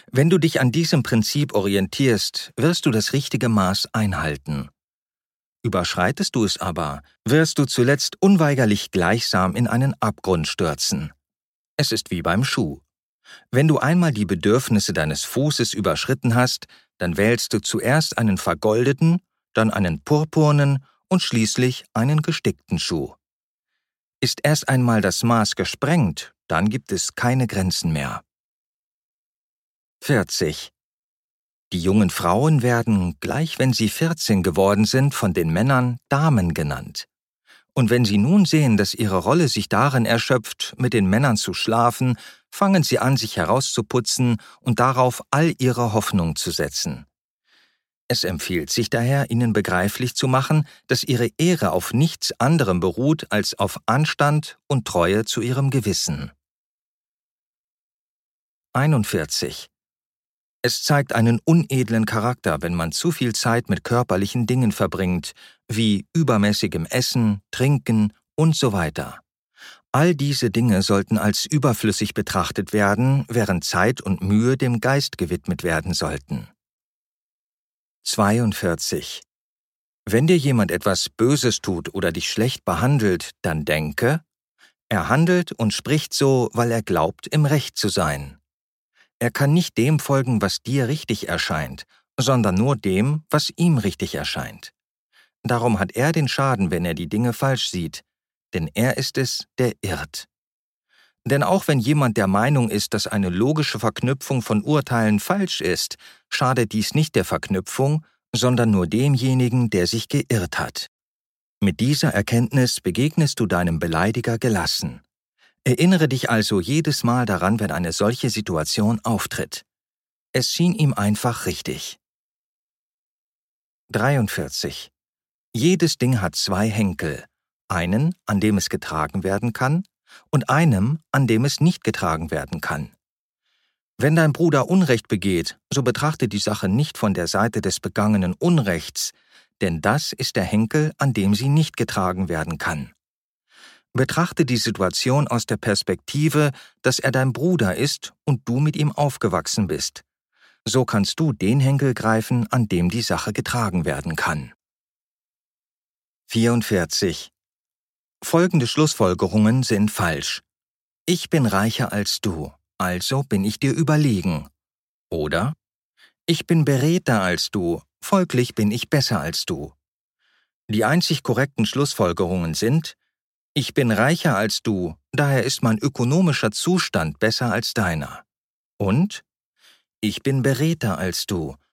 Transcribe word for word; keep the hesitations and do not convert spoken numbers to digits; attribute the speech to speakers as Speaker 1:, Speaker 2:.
Speaker 1: Wenn du dich an diesem Prinzip orientierst, wirst du das richtige Maß einhalten. Überschreitest du es aber, wirst du zuletzt unweigerlich gleichsam in einen Abgrund stürzen. Es ist wie beim Schuh. Wenn du einmal die Bedürfnisse deines Fußes überschritten hast, dann wählst du zuerst einen vergoldeten, dann einen purpurnen und schließlich einen gestickten Schuh. Ist erst einmal das Maß gesprengt, dann gibt es keine Grenzen mehr. vierzig. Die jungen Frauen werden, gleich wenn sie vierzehn geworden sind, von den Männern Damen genannt. Und wenn sie nun sehen, dass ihre Rolle sich darin erschöpft, mit den Männern zu schlafen, fangen sie an, sich herauszuputzen und darauf all ihre Hoffnung zu setzen. Es empfiehlt sich daher, ihnen begreiflich zu machen, dass ihre Ehre auf nichts anderem beruht als auf Anstand und Treue zu ihrem Gewissen. einundvierzig. Es zeigt einen unedlen Charakter, wenn man zu viel Zeit mit körperlichen Dingen verbringt, wie übermäßigem Essen, Trinken und so weiter. All diese Dinge sollten als überflüssig betrachtet werden, während Zeit und Mühe dem Geist gewidmet werden sollten. zweiundvierzig. Wenn dir jemand etwas Böses tut oder dich schlecht behandelt, dann denke, er handelt und spricht so, weil er glaubt, im Recht zu sein. Er kann nicht dem folgen, was dir richtig erscheint, sondern nur dem, was ihm richtig erscheint. Darum hat er den Schaden, wenn er die Dinge falsch sieht, denn er ist es, der irrt. Denn auch wenn jemand der Meinung ist, dass eine logische Verknüpfung von Urteilen falsch ist, schadet dies nicht der Verknüpfung, sondern nur demjenigen, der sich geirrt hat. Mit dieser Erkenntnis begegnest du deinem Beleidiger gelassen. Erinnere dich also jedes Mal daran, wenn eine solche Situation auftritt. Es schien ihm einfach richtig. dreiundvierzig. Jedes Ding hat zwei Henkel, einen, an dem es getragen werden kann, und einem, an dem es nicht getragen werden kann. Wenn dein Bruder Unrecht begeht, so betrachte die Sache nicht von der Seite des begangenen Unrechts, denn das ist der Henkel, an dem sie nicht getragen werden kann. Betrachte die Situation aus der Perspektive, dass er dein Bruder ist und du mit ihm aufgewachsen bist. So kannst du den Henkel greifen, an dem die Sache getragen werden kann. vierundvierzig. Folgende Schlussfolgerungen sind falsch. Ich bin reicher als du, also bin ich dir überlegen. Oder ich bin beredter als du, folglich bin ich besser als du. Die einzig korrekten Schlussfolgerungen sind: Ich bin reicher als du, daher ist mein ökonomischer Zustand besser als deiner. Und ich bin beredter als du,